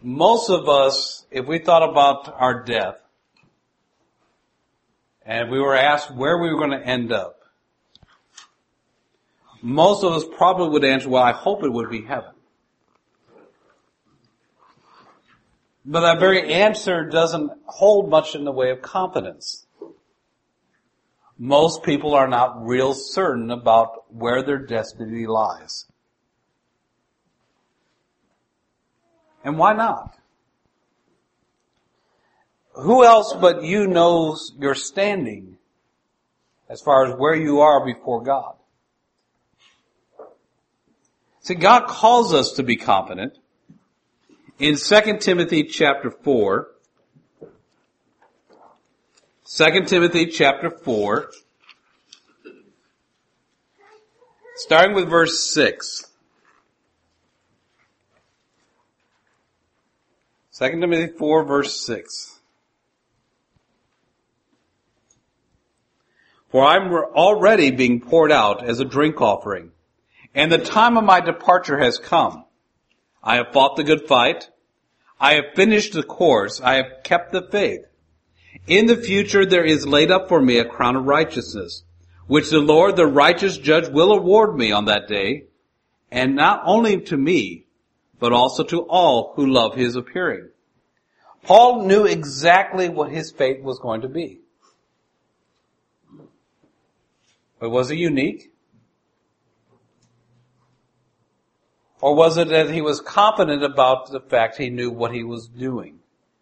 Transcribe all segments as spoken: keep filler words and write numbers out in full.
Most of us, if we thought about our death, and we were asked where we were going to end up, most of us probably would answer, well, I hope it would be heaven. But that very answer doesn't hold much in the way of confidence. Most people are not real certain about where their destiny lies. And why not? Who else but you knows your standing as far as where you are before God? See, God calls us to be confident. In Second Timothy chapter four, Second Timothy chapter four, starting with verse six. Second Timothy four, verse six. For I'm already being poured out as a drink offering, and the time of my departure has come. I have fought the good fight. I have finished the course. I have kept the faith. In the future there is laid up for me a crown of righteousness, which the Lord, the righteous judge, will award me on that day, and not only to me, but also to all who love his appearing. Paul knew exactly what his fate was going to be. But was it unique? Or was it that he was confident about the fact he knew what he was doing?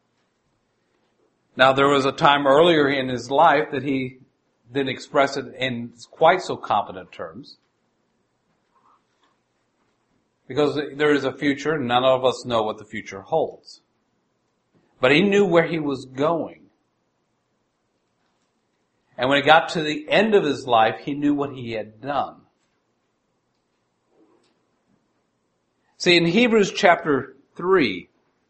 Now, there was a time earlier in his life that he didn't express it in quite so confident terms. Because there is a future, and none of us know what the future holds. But he knew where he was going. And when he got to the end of his life, he knew what he had done. See, in Hebrews chapter three,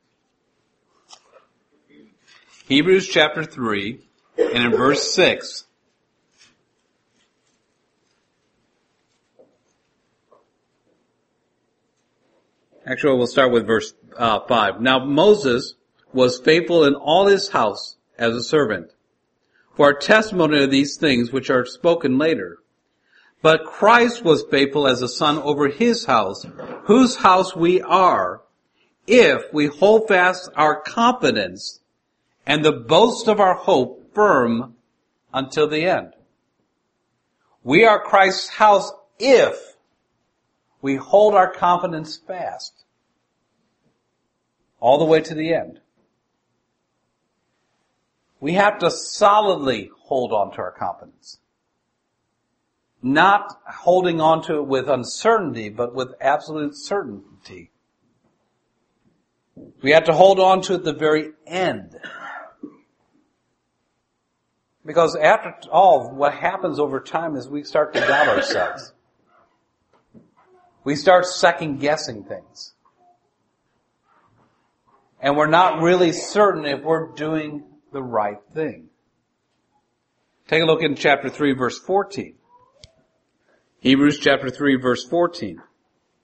Hebrews chapter three, and in verse six, actually we'll start with verse uh, five. Now Moses was faithful in all his house as a servant, for a testimony of these things which are spoken later. But Christ was faithful as a son over his house, whose house we are, if we hold fast our confidence and the boast of our hope firm until the end. We are Christ's house if we hold our confidence fast all the way to the end. We have to solidly hold on to our confidence. Not holding on to it with uncertainty, but with absolute certainty. We have to hold on to it at the very end. Because after all, what happens over time is we start to doubt ourselves. We start second guessing things. And we're not really certain if we're doing the right thing. Take a look in chapter three, verse fourteen. Hebrews chapter three, verse fourteen. It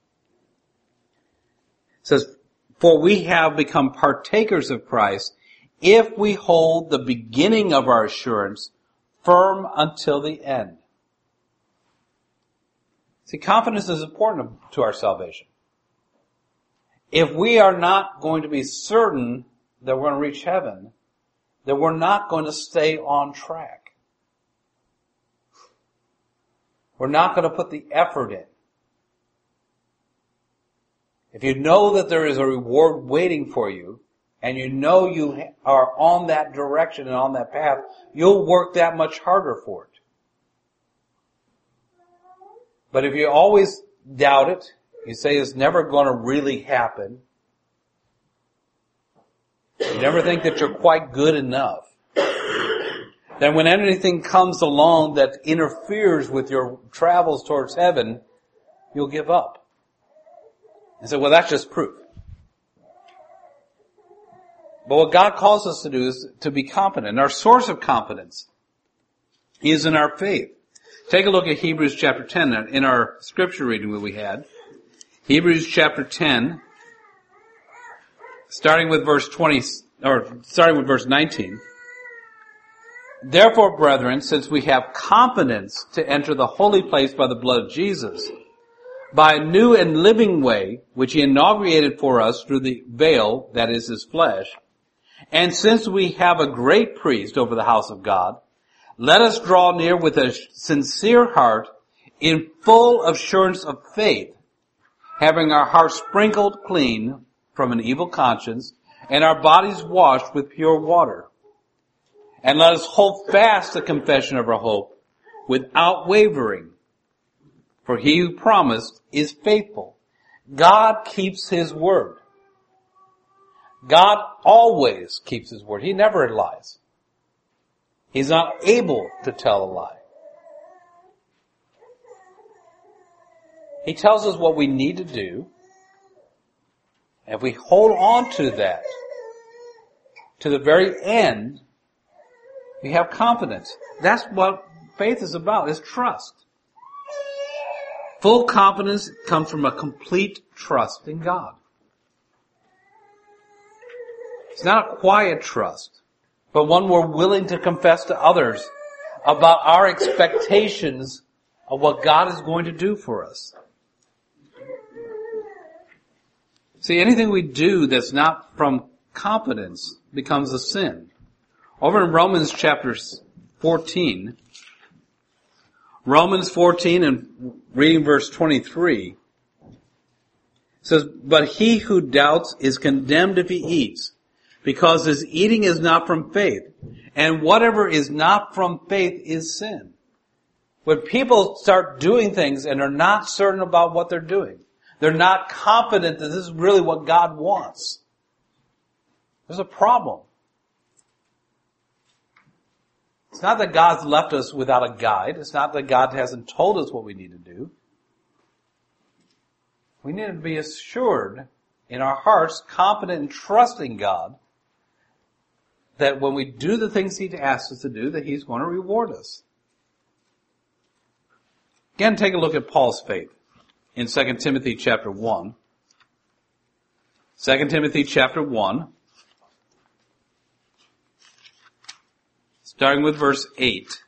says, for we have become partakers of Christ if we hold the beginning of our assurance firm until the end. See, confidence is important to our salvation. If we are not going to be certain that we're going to reach heaven, then we're not going to stay on track. We're not going to put the effort in. If you know that there is a reward waiting for you, and you know you are on that direction and on that path, you'll work that much harder for it. But if you always doubt it, you say it's never going to really happen, you never think that you're quite good enough, then when anything comes along that interferes with your travels towards heaven, you'll give up. And say, well, that's just proof. But what God calls us to do is to be confident. Our source of confidence is in our faith. Take a look at Hebrews chapter ten in our scripture reading that we had. Hebrews chapter ten. starting with verse twenty, or starting with verse nineteen. Therefore, brethren, since we have confidence to enter the holy place by the blood of Jesus, by a new and living way, which he inaugurated for us through the veil, that is his flesh, and since we have a great priest over the house of God, let us draw near with a sincere heart in full assurance of faith, having our hearts sprinkled clean from an evil conscience and our bodies washed with pure water. And let us hold fast the confession of our hope without wavering, for he who promised is faithful. God keeps his word. God always keeps his word. He never lies. He's not able to tell a lie. He tells us what we need to do. If we hold on to that to the very end, we have confidence. That's what faith is about, is trust. Full confidence comes from a complete trust in God. It's not a quiet trust, but one we're willing to confess to others about our expectations of what God is going to do for us. See, anything we do that's not from confidence becomes a sin. Over in Romans chapter fourteen, Romans fourteen and reading verse twenty-three, says, but he who doubts is condemned if he eats, because his eating is not from faith, and whatever is not from faith is sin. When people start doing things and are not certain about what they're doing, they're not confident that this is really what God wants, there's a problem. It's not that God's left us without a guide. It's not that God hasn't told us what we need to do. We need to be assured in our hearts, confident and trusting God, that when we do the things He asks us to do, that He's going to reward us. Again, take a look at Paul's faith in Second Timothy chapter one. Second Timothy chapter one. Starting with verse eight.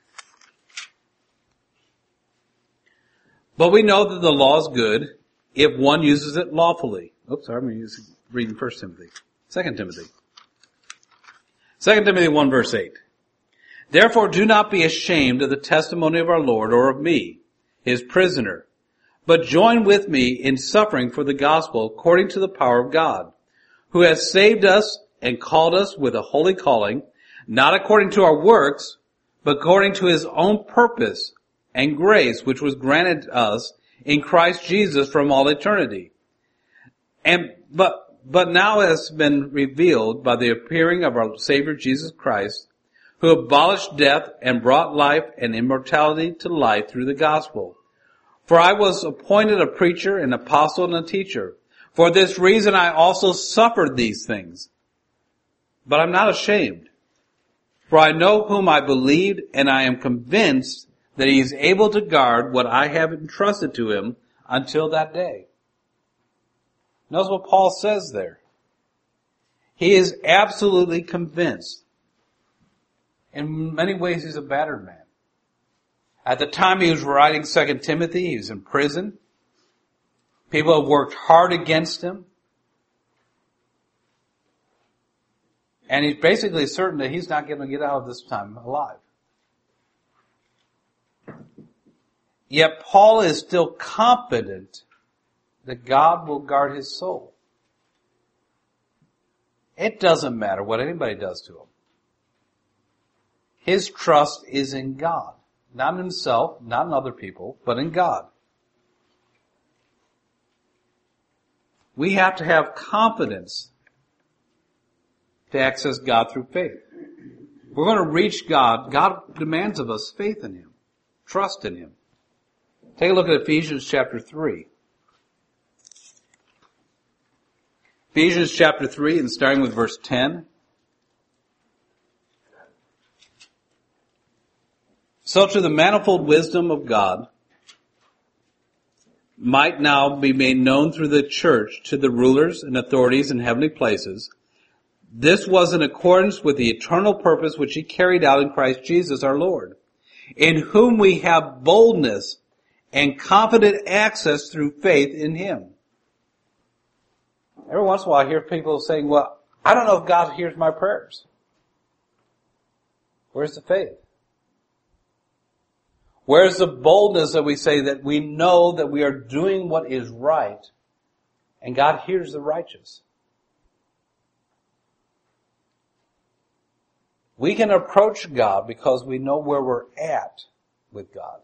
But we know that the law is good if one uses it lawfully. Oops, sorry, I'm using, reading First Timothy. Second Timothy. Second Timothy one verse eight. Therefore do not be ashamed of the testimony of our Lord or of me, His prisoner, but join with me in suffering for the gospel according to the power of God, who has saved us and called us with a holy calling, not according to our works, but according to His own purpose and grace, which was granted us in Christ Jesus from all eternity. And, but, but now has been revealed by the appearing of our Savior Jesus Christ, who abolished death and brought life and immortality to light through the gospel. For I was appointed a preacher, an apostle, and a teacher. For this reason I also suffered these things. But I'm not ashamed. For I know whom I believed, and I am convinced that He is able to guard what I have entrusted to Him until that day. Notice what Paul says there. He is absolutely convinced. In many ways, he's a battered man. At the time he was writing Second Timothy, he was in prison. People have worked hard against him. And he's basically certain that he's not going to get out of this time alive. Yet Paul is still confident that God will guard his soul. It doesn't matter what anybody does to him. His trust is in God. Not in himself, not in other people, but in God. We have to have confidence to access God through faith. We're going to reach God. God demands of us faith in Him, trust in Him. Take a look at Ephesians chapter three. Ephesians chapter three, and starting with verse ten. So to the manifold wisdom of God, might now be made known through the church to the rulers and authorities in heavenly places. This was in accordance with the eternal purpose which he carried out in Christ Jesus our Lord, in whom we have boldness and confident access through faith in him. Every once in a while I hear people saying, well, I don't know if God hears my prayers. Where's the faith? Where's the boldness that we say that we know that we are doing what is right and God hears the righteous? We can approach God because we know where we're at with God.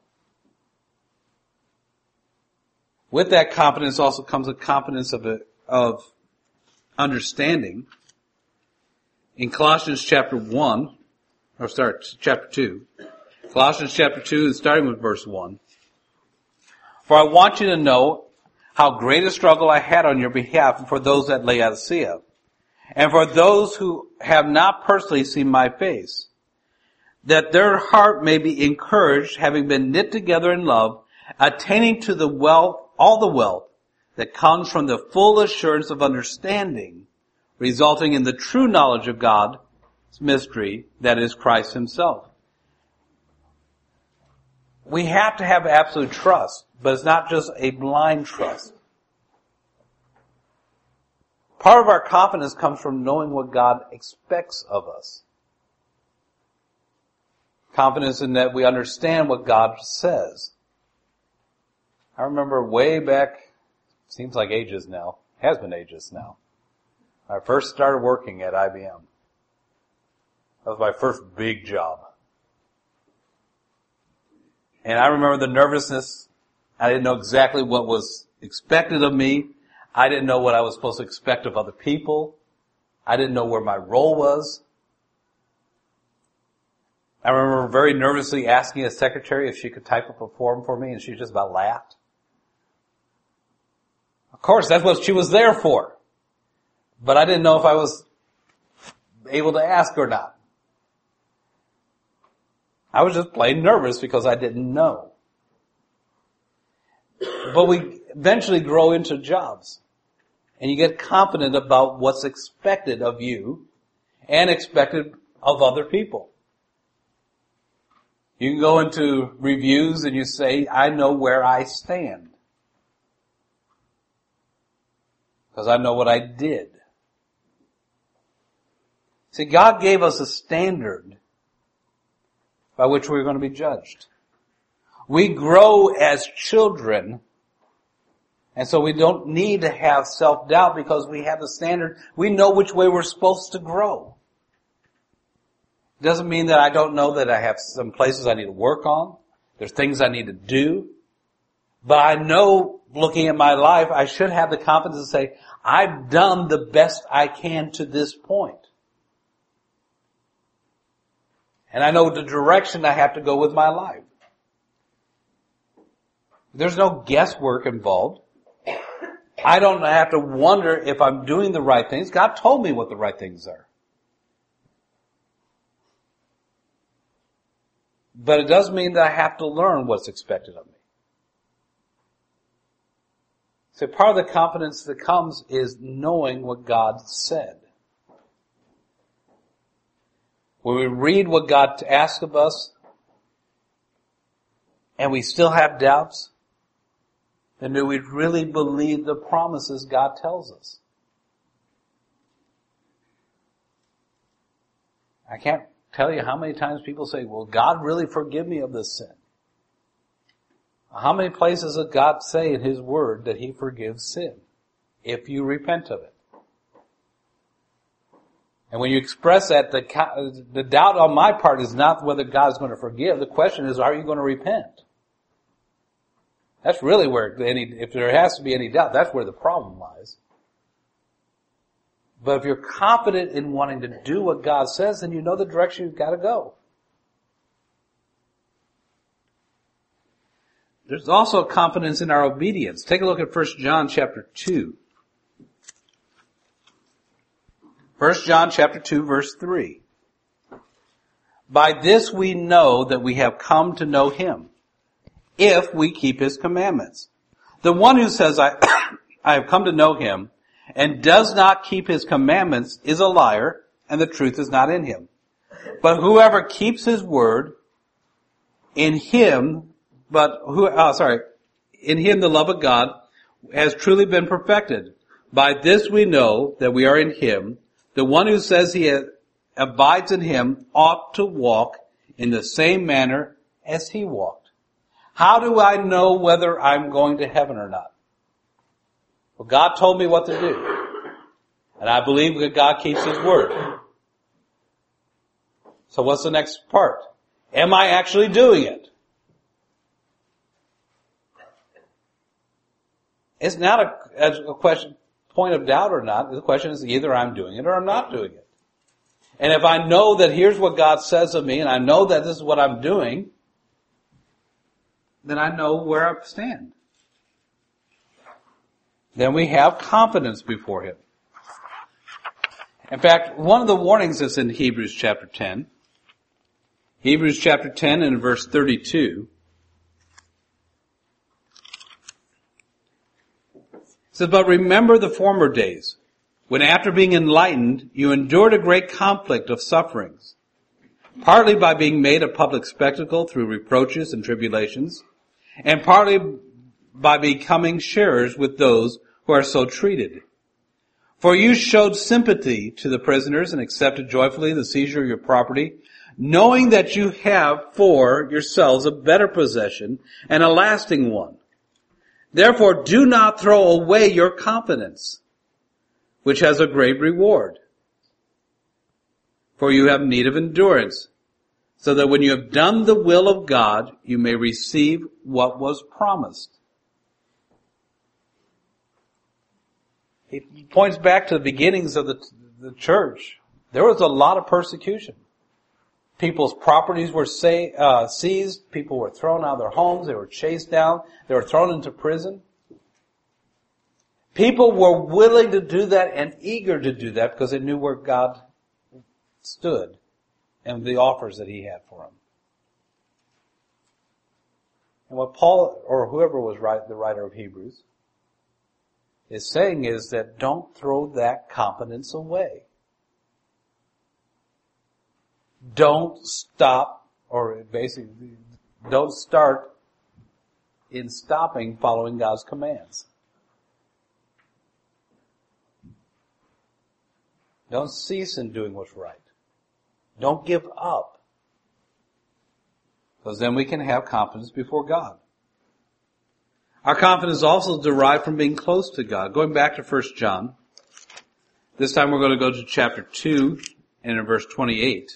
With that confidence also comes a confidence of, a, of understanding. In Colossians chapter one, or start chapter two, Colossians chapter two, starting with verse one. For I want you to know how great a struggle I had on your behalf and for those at Laodicea, and for those who have not personally seen my face, that their heart may be encouraged, having been knit together in love, attaining to the wealth, all the wealth that comes from the full assurance of understanding, resulting in the true knowledge of God's mystery, that is Christ himself. We have to have absolute trust, but it's not just a blind trust. Part of our confidence comes from knowing what God expects of us. Confidence in that we understand what God says. I remember way back, seems like ages now, has been ages now. I first started working at I B M. That was my first big job. And I remember the nervousness. I didn't know exactly what was expected of me. I didn't know what I was supposed to expect of other people. I didn't know where my role was. I remember very nervously asking a secretary if she could type up a form for me, and she just about laughed. Of course, that's what she was there for. But I didn't know if I was able to ask or not. I was just plain nervous because I didn't know. But we eventually grow into jobs. And you get confident about what's expected of you and expected of other people. You can go into reviews and you say, I know where I stand. Because I know what I did. See, God gave us a standard by which we're going to be judged. We grow as children, and so we don't need to have self-doubt because we have a standard. We know which way we're supposed to grow. It doesn't mean that I don't know that I have some places I need to work on. There's things I need to do. But I know, looking at my life, I should have the confidence to say, I've done the best I can to this point. And I know the direction I have to go with my life. There's no guesswork involved. I don't have to wonder if I'm doing the right things. God told me what the right things are. But it does mean that I have to learn what's expected of me. So part of the confidence that comes is knowing what God said. When we read what God asks of us, and we still have doubts, then do we really believe the promises God tells us? I can't tell you how many times people say, will God really forgive me of this sin? How many places does God say in His Word that He forgives sin if you repent of it? And when you express that, the, the doubt on my part is not whether God is going to forgive. The question is, are you going to repent? That's really where any, if there has to be any doubt, that's where the problem lies. But if you're confident in wanting to do what God says, then you know the direction you've got to go. There's also confidence in our obedience. Take a look at First John chapter two. First John chapter two, verse three. By this we know that we have come to know Him, if we keep His commandments. The one who says, I, I have come to know him, and does not keep his commandments is a liar, and the truth is not in him. But whoever keeps his word, in him, but who, oh, sorry, in him the love of God has truly been perfected. By this we know that we are in him. The one who says he abides in him ought to walk in the same manner as he walked. How do I know whether I'm going to heaven or not? Well, God told me what to do. And I believe that God keeps his word. So what's the next part? Am I actually doing it? It's not a, a question, point of doubt or not. The question is either I'm doing it or I'm not doing it. And if I know that here's what God says of me, and I know that this is what I'm doing, then I know where I stand. Then we have confidence before him. In fact, one of the warnings is in Hebrews chapter ten. Hebrews chapter ten and verse thirty-two. It says, but remember the former days, when after being enlightened, you endured a great conflict of sufferings, partly by being made a public spectacle through reproaches and tribulations, and partly by becoming sharers with those who are so treated. For you showed sympathy to the prisoners and accepted joyfully the seizure of your property, knowing that you have for yourselves a better possession and a lasting one. Therefore do not throw away your confidence, which has a great reward. For you have need of endurance, so that when you have done the will of God, you may receive what was promised. He points back to the beginnings of the, the church. There was a lot of persecution. People's properties were say, uh, seized. People were thrown out of their homes. They were chased down. They were thrown into prison. People were willing to do that and eager to do that because they knew where God stood and the offers that he had for them. And what Paul, or whoever was right, the writer of Hebrews, is saying is that don't throw that confidence away. Don't stop, or basically, don't start in stopping following God's commands. Don't cease in doing what's right. Don't give up. Because then we can have confidence before God. Our confidence is also derived from being close to God. Going back to First John. This time we're going to go to chapter two and in verse twenty-eight.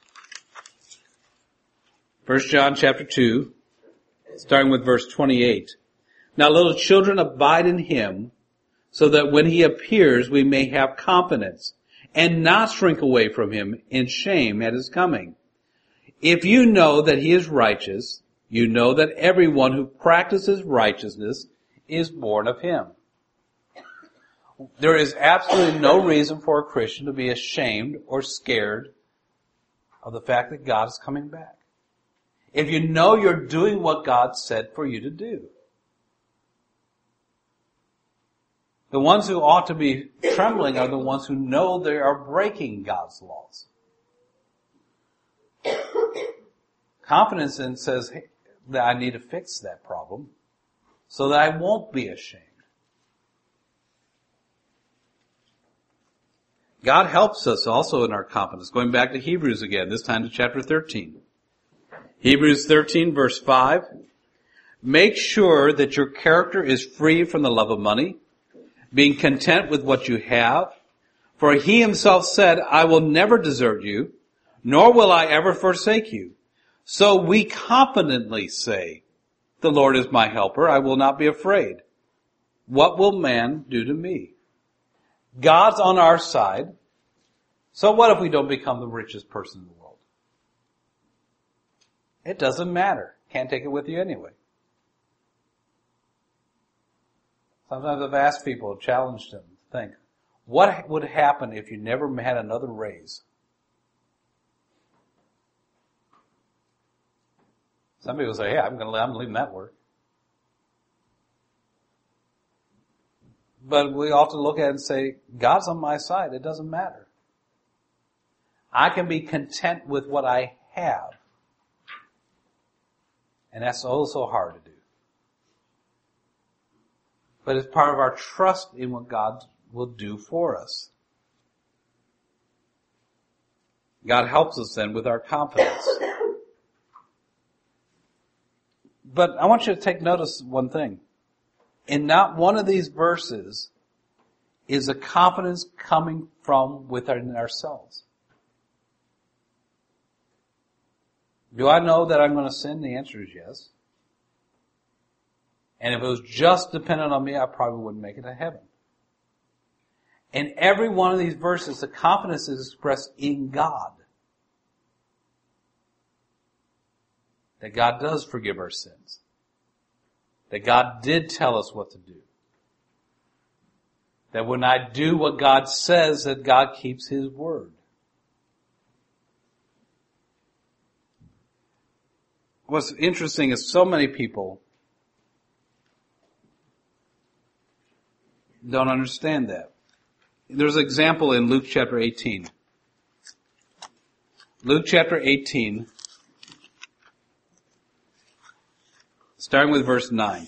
First John chapter two, starting with verse twenty-eight. Now little children, abide in him, so that when he appears we may have confidence, and not shrink away from him in shame at his coming. If you know that he is righteous, you know that everyone who practices righteousness is born of him. There is absolutely no reason for a Christian to be ashamed or scared of the fact that God is coming back. If you know you're doing what God said for you to do. The ones who ought to be trembling are the ones who know they are breaking God's laws. Confidence then says hey, that I need to fix that problem so that I won't be ashamed. God helps us also in our confidence. Going back to Hebrews again, this time to chapter thirteen. Hebrews thirteen verse five. Make sure that your character is free from the love of money, being content with what you have. For he himself said, I will never desert you, nor will I ever forsake you. So we confidently say, the Lord is my helper, I will not be afraid. What will man do to me? God's on our side. So what if we don't become the richest person in the world? It doesn't matter. Can't take it with you anyway. Sometimes I've asked people, challenged them, to think, what would happen if you never had another raise? Some people say, hey, I'm going to, I'm leaving that work. But we often look at it and say, God's on my side. It doesn't matter. I can be content with what I have. And that's also hard to do. But it's part of our trust in what God will do for us. God helps us then with our confidence. But I want you to take notice of one thing. In not one of these verses is a confidence coming from within ourselves. Do I know that I'm going to sin? The answer is yes. And if it was just dependent on me, I probably wouldn't make it to heaven. In every one of these verses, the confidence is expressed in God. That God does forgive our sins. That God did tell us what to do. That when I do what God says, that God keeps His word. What's interesting is so many people don't understand that. There's an example in Luke chapter eighteen. Luke chapter eighteen, starting with verse nine.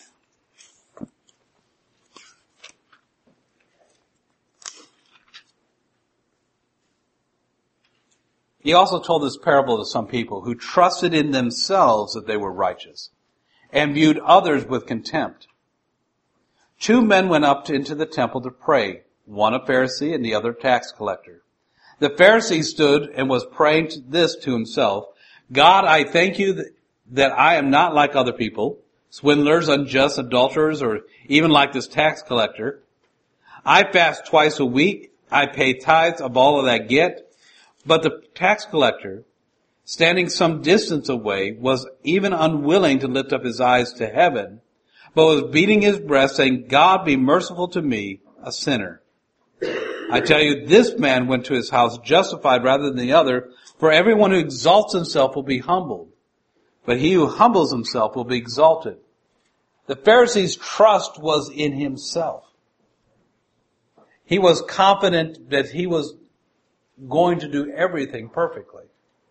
He also told this parable to some people who trusted in themselves that they were righteous and viewed others with contempt. Two men went up to, into the temple to pray, one a Pharisee and the other a tax collector. The Pharisee stood and was praying to this to himself, God, I thank you that, that I am not like other people, swindlers, unjust, adulterers, or even like this tax collector. I fast twice a week. I pay tithes of all that I get. But the tax collector, standing some distance away, was even unwilling to lift up his eyes to heaven, but was beating his breast, saying, God, be merciful to me, a sinner. I tell you, this man went to his house justified rather than the other, for everyone who exalts himself will be humbled, but he who humbles himself will be exalted. The Pharisee's trust was in himself. He was confident that he was going to do everything perfectly.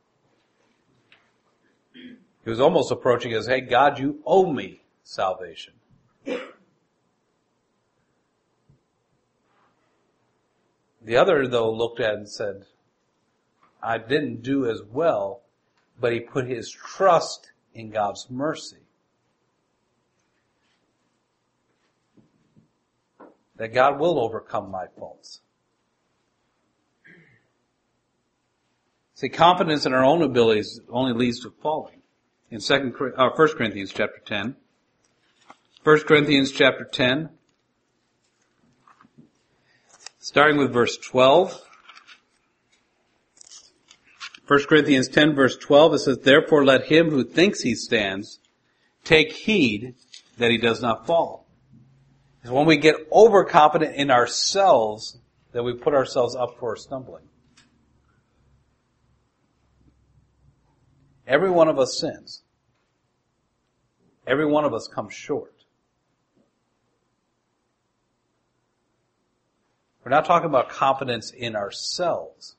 He was almost approaching as, hey, God, you owe me salvation. The other, though, looked at it and said, I didn't do as well, but he put his trust in God's mercy. That God will overcome my faults. See, confidence in our own abilities only leads to falling. In second, uh, First Corinthians chapter ten. First Corinthians chapter ten. Starting with verse twelve. First Corinthians ten verse twelve, it says, therefore let him who thinks he stands take heed that he does not fall. It's when we get overconfident in ourselves that we put ourselves up for stumbling. Every one of us sins. Every one of us comes short. We're not talking about confidence in ourselves,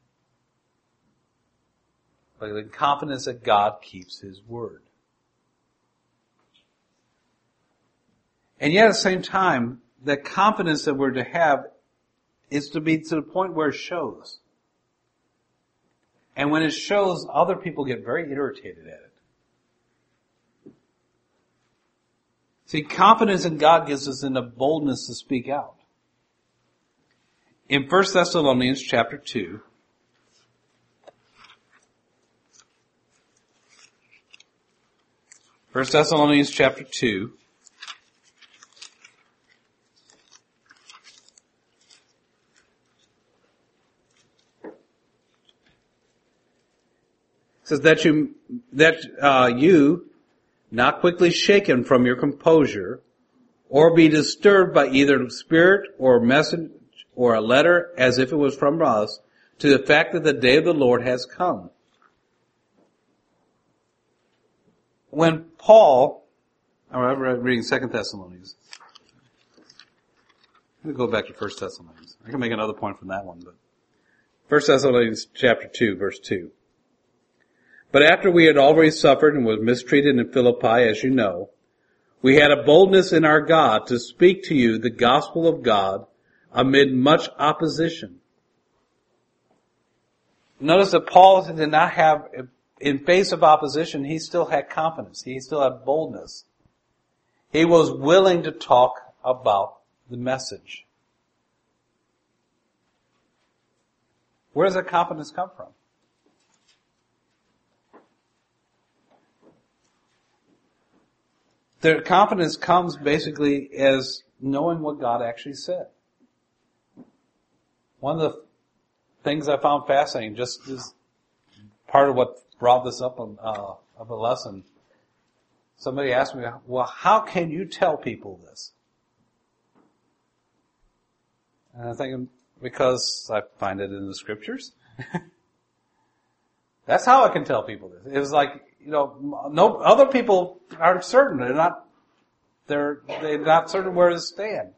but the confidence that God keeps His word. And yet at the same time, the confidence that we're to have is to be to the point where it shows. And when it shows, other people get very irritated at it. See, confidence in God gives us in a boldness to speak out. In First Thessalonians chapter two, First Thessalonians chapter two, says that you, that, uh, you, not quickly shaken from your composure, or be disturbed by either spirit or message or a letter as if it was from us, to the fact that the day of the Lord has come. When Paul, I'm reading Second Thessalonians. Let me go back to First Thessalonians. I can make another point from that one, but First Thessalonians chapter two, verse two. But after we had already suffered and was mistreated in Philippi, as you know, we had a boldness in our God to speak to you the gospel of God amid much opposition. Notice that Paul did not have, in face of opposition, he still had confidence. He still had boldness. He was willing to talk about the message. Where does that confidence come from? The confidence comes basically as knowing what God actually said. One of the things I found fascinating, just as part of what brought this up on, uh, of a lesson, somebody asked me, well, how can you tell people this? And I'm thinking, because I find it in the scriptures. That's how I can tell people this. It was like, you know, no, other people aren't certain. They're not, they're, they're not certain where to stand.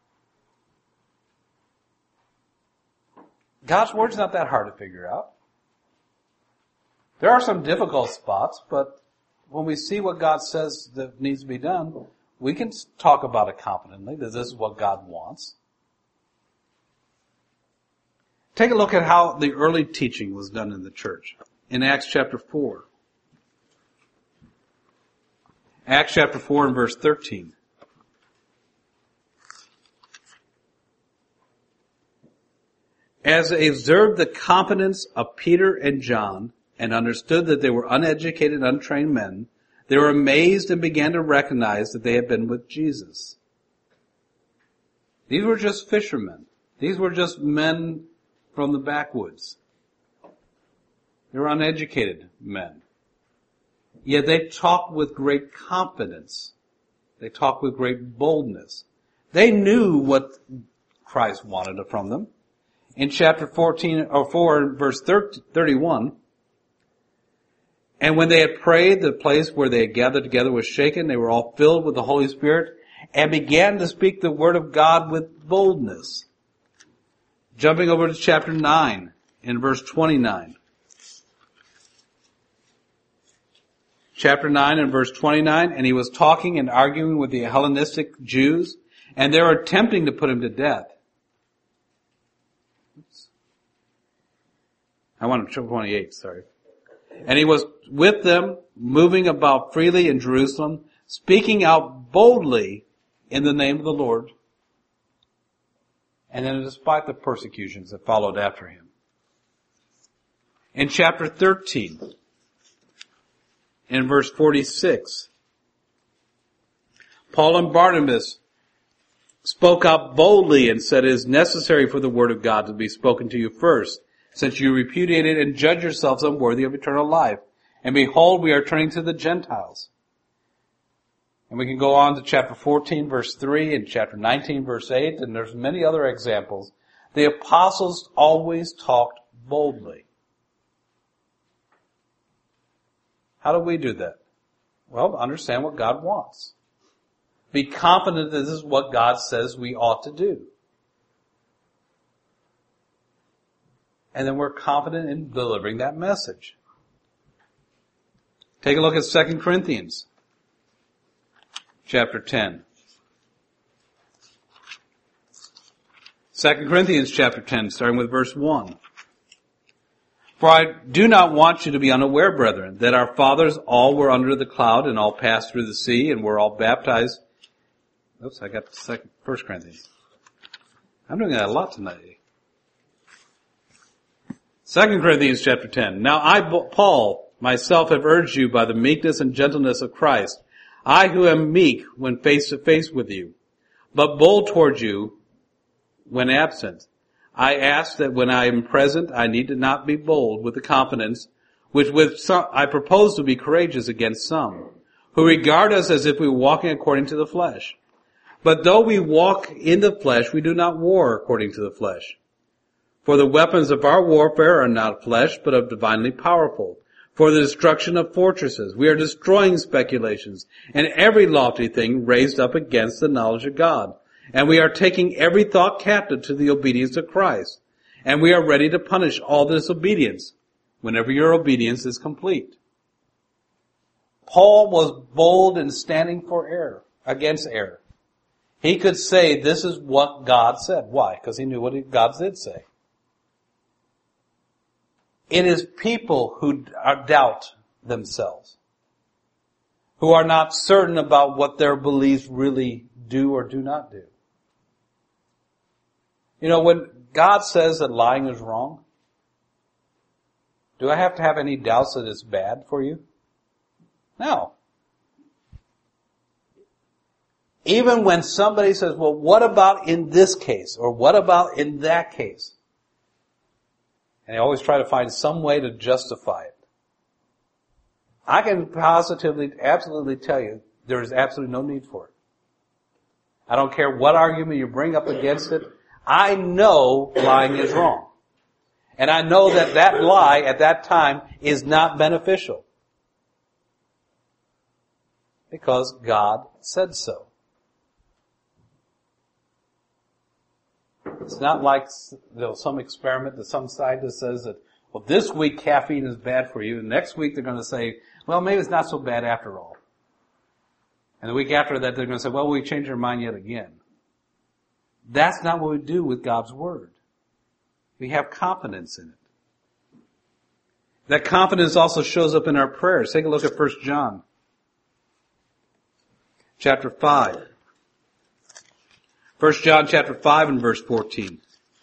God's Word's not that hard to figure out. There are some difficult spots, but when we see what God says that needs to be done, we can talk about it confidently, that this is what God wants. Take a look at how the early teaching was done in the church. In Acts chapter four. Acts chapter four and verse thirteen. As they observed the confidence of Peter and John and understood that they were uneducated, untrained men, they were amazed and began to recognize that they had been with Jesus. These were just fishermen. These were just men from the backwoods. They were uneducated men. Yet they talked with great confidence. They talked with great boldness. They knew what Christ wanted from them. In chapter fourteen or four, verse thirty-one, and when they had prayed, the place where they had gathered together was shaken. They were all filled with the Holy Spirit and began to speak the word of God with boldness. Jumping over to chapter nine in verse twenty-nine. Chapter nine and verse twenty-nine, and he was talking and arguing with the Hellenistic Jews, and they were attempting to put him to death. Oops. I want to twenty-eight, sorry. And he was with them, moving about freely in Jerusalem, speaking out boldly in the name of the Lord. And then despite the persecutions that followed after him. In chapter thirteen, in verse forty-six, Paul and Barnabas spoke out boldly and said, it is necessary for the word of God to be spoken to you first, since you repudiate it and judge yourselves unworthy of eternal life. And behold, we are turning to the Gentiles. And we can go on to chapter fourteen, verse three, and chapter nineteen, verse eight, and there's many other examples. The apostles always talked boldly. How do we do that? Well, understand what God wants. Be confident that this is what God says we ought to do. And then we're confident in delivering that message. Take a look at Second Corinthians chapter ten. Second Corinthians chapter ten, starting with verse one. For I do not want you to be unaware, brethren, that our fathers all were under the cloud and all passed through the sea and were all baptized. Oops, I got second, First Corinthians. I'm doing that a lot tonight. Second Corinthians chapter ten. Now I, Paul, myself have urged you by the meekness and gentleness of Christ, I who am meek when face to face with you, but bold toward you when absent. I ask that when I am present, I need to not be bold with the confidence which with some, I propose to be courageous against some, who regard us as if we were walking according to the flesh. But though we walk in the flesh, we do not war according to the flesh. For the weapons of our warfare are not flesh, but of divinely powerful, for the destruction of fortresses. We are destroying speculations and every lofty thing raised up against the knowledge of God, And we are taking every thought captive to the obedience of Christ. And we are ready to punish all disobedience whenever your obedience is complete. Paul was bold in standing for error, against error. He could say, this is what God said. Why? Because he knew what God did say. It is people who doubt themselves, who are not certain about what their beliefs really do or do not do. You know, when God says that lying is wrong, do I have to have any doubts that it's bad for you? No. Even when somebody says, well, what about in this case? Or what about in that case? And they always try to find some way to justify it. I can positively, absolutely tell you, there is absolutely no need for it. I don't care what argument you bring up against it. I know lying is wrong. And I know that that lie at that time is not beneficial. Because God said so. It's not like there's some experiment that some scientist says that, well, this week caffeine is bad for you, and next week they're going to say, well, maybe it's not so bad after all. And the week after that they're going to say, well, we changed our mind yet again. That's not what we do with God's Word. We have confidence in it. That confidence also shows up in our prayers. Take a look at First John chapter five. First John chapter five and verse fourteen.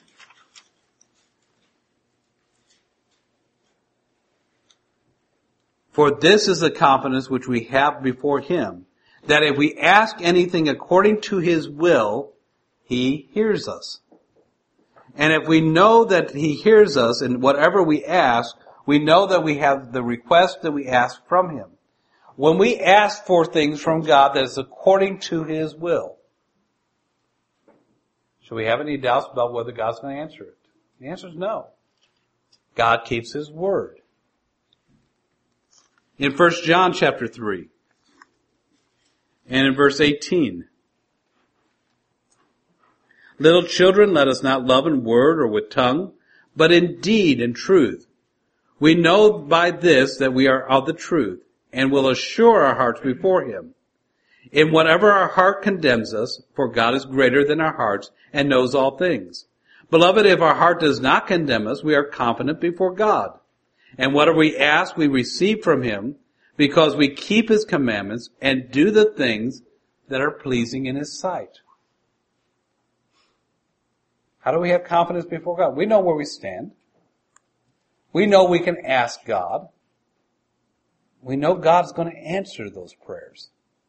For this is the confidence which we have before Him, that if we ask anything according to His will, He hears us. And if we know that He hears us in whatever we ask, we know that we have the request that we ask from Him. When we ask for things from God that is according to His will, should we have any doubts about whether God's going to answer it? The answer is no. God keeps His word. In First John chapter three, and in verse eighteen, little children, let us not love in word or with tongue, but in deed and truth. We know by this that we are of the truth, and will assure our hearts before Him. In whatever our heart condemns us, for God is greater than our hearts and knows all things. Beloved, if our heart does not condemn us, we are confident before God. And whatever we ask, we receive from Him, because we keep His commandments and do the things that are pleasing in His sight. How do we have confidence before God? We know where we stand. We know we can ask God. We know God's going to answer those prayers.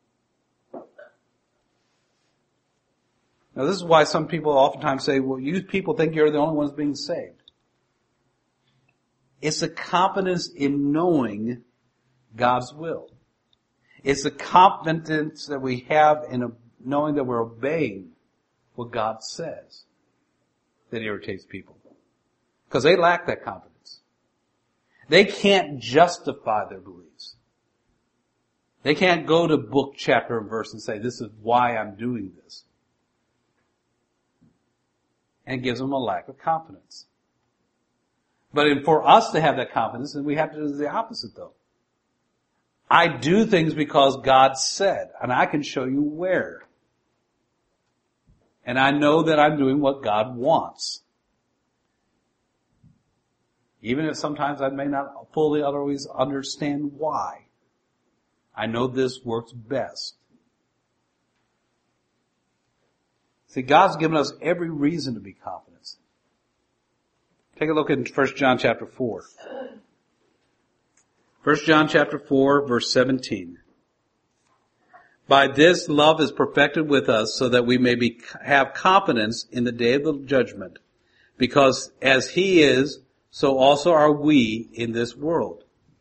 Now, this is why some people oftentimes say, well, you people think you're the only ones being saved. It's a confidence in knowing God's will. It's the confidence that we have in knowing that we're obeying what God says that irritates people. Because they lack that confidence. They can't justify their beliefs. They can't go to book, chapter, and verse and say, this is why I'm doing this. And it gives them a lack of confidence. But in, for us to have that confidence, then we have to do the opposite though. I do things because God said, and I can show you where. And I know that I'm doing what God wants. Even if sometimes I may not fully always understand why. I know this works best. See, God's given us every reason to be confident. Take a look at First John chapter four. First John chapter four, verse seventeen. By this love is perfected with us, so that we may be, have confidence in the day of the judgment. Because as He is, so also are we in this world.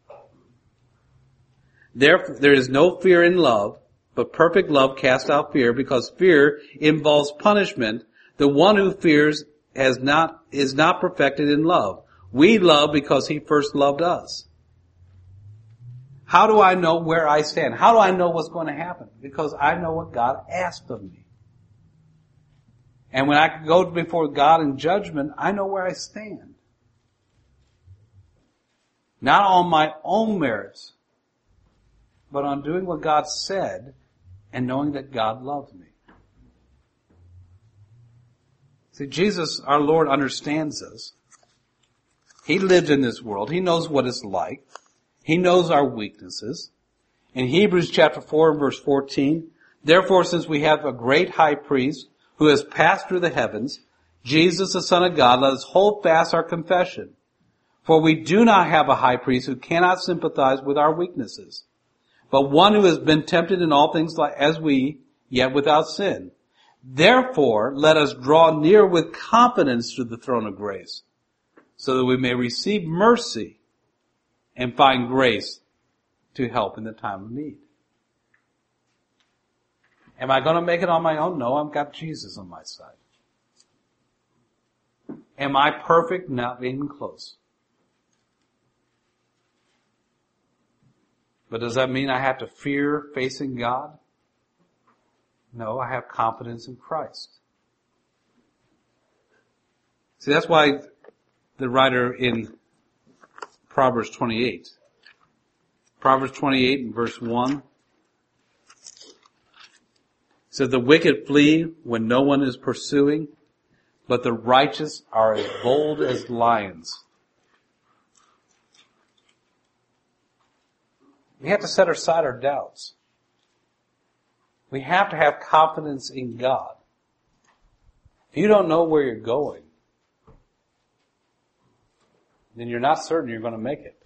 Therefore, there is no fear in love, but perfect love casts out fear, because fear involves punishment. The one who fears has not, is not perfected in love. We love because He first loved us. How do I know where I stand? How do I know what's going to happen? Because I know what God asked of me. And when I go before God in judgment, I know where I stand. Not on my own merits, but on doing what God said and knowing that God loves me. See, Jesus, our Lord, understands us. He lived in this world. He knows what it's like. He knows our weaknesses. In Hebrews chapter four and verse fourteen, therefore, since we have a great high priest who has passed through the heavens, Jesus, the Son of God, let us hold fast our confession. For we do not have a high priest who cannot sympathize with our weaknesses, but one who has been tempted in all things like as we, yet without sin. Therefore, let us draw near with confidence to the throne of grace, so that we may receive mercy and find grace to help in the time of need. Am I going to make it on my own? No, I've got Jesus on my side. Am I perfect? Not even close. But does that mean I have to fear facing God? No, I have confidence in Christ. See, that's why the writer in Proverbs twenty-eight, Proverbs twenty-eight and verse one, says, the wicked flee when no one is pursuing, but the righteous are as bold as lions. We have to set aside our doubts. We have to have confidence in God. If you don't know where you're going, then you're not certain you're going to make it.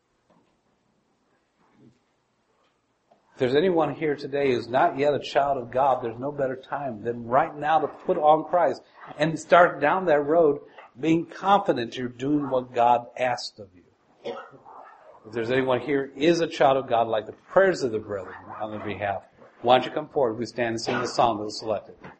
If there's anyone here today who's not yet a child of God, there's no better time than right now to put on Christ and start down that road being confident you're doing what God asked of you. If there's anyone here is a child of God, like the prayers of the brethren on their behalf, why don't you come forward? We stand and sing the song that was selected.